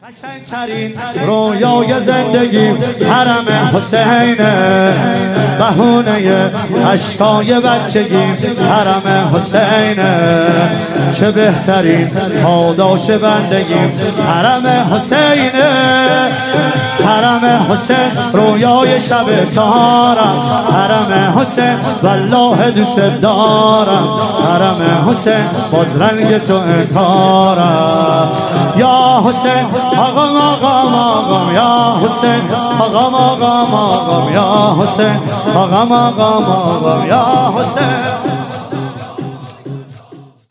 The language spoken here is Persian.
قشنگترین رویای زندگی حرم حسینه، بهونه اشکای بچگی حرم حسینه، که بهترین پاداش بندگی حرم حسینه. حرم حسین رویای شب چهارم، حرم حسین والله دوست دارم، حرم حسین باز رنگ تو انکارم. یا حسین آقام آقام آقام، یا حسین آقام آقام آقام، یا حسین آقام آقام آقام، یا حسین.